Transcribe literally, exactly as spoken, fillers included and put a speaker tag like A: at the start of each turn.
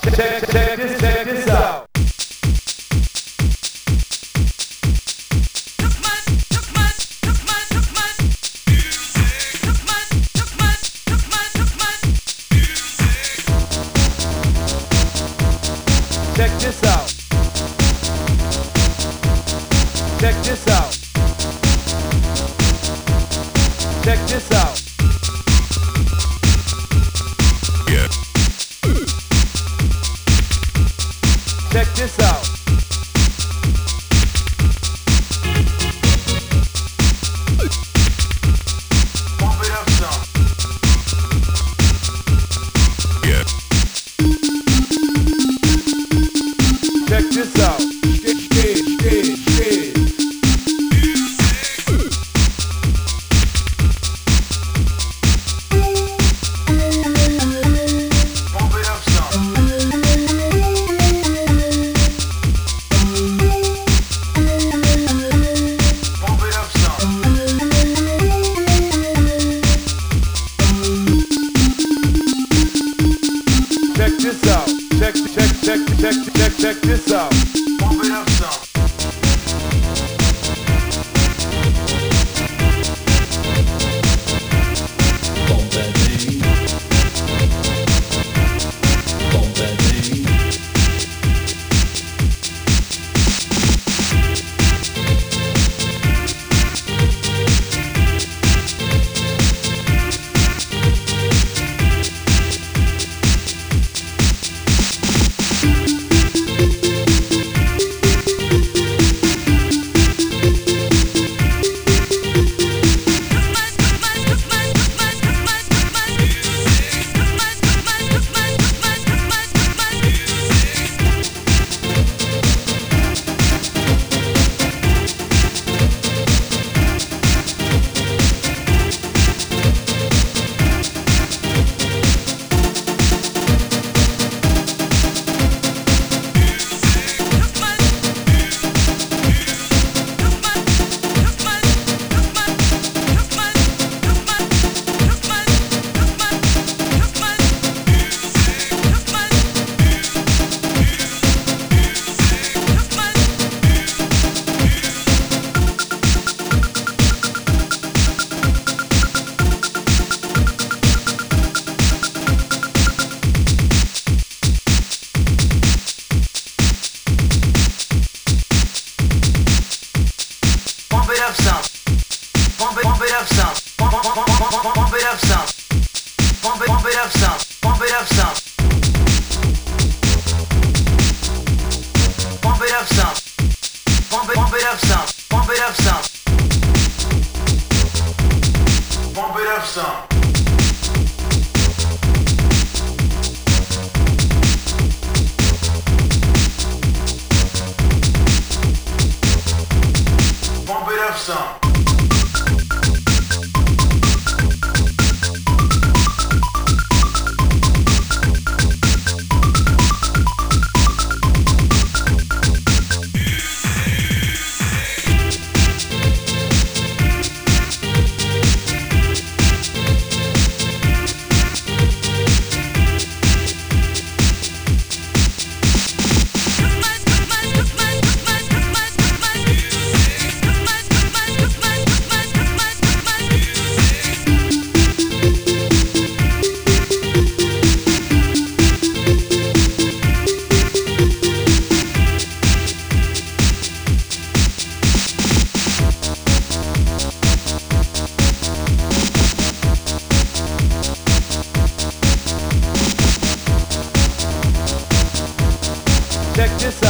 A: check, check this, check this out. Check this out. Check this out. Check this out.
B: Yeah.
A: Check this out. Pump it up some.
B: Yeah.
A: Check this out. Yeah, yeah, yeah. Pump it up some. Pump it up some. Check this out. Check, check, check, check, check, check this out. Pump it up some.
C: Bom bebê, bom bebê. Pump it up some. Pump it, pump it up some. Pump, pump, pump, pump, pump, pump it up some. Pump it, pump it up some. Pump it up some. Pump it up some. Pump it, pump it up some. Pump it up some. Pump it up some. Pump it up some. Check this out.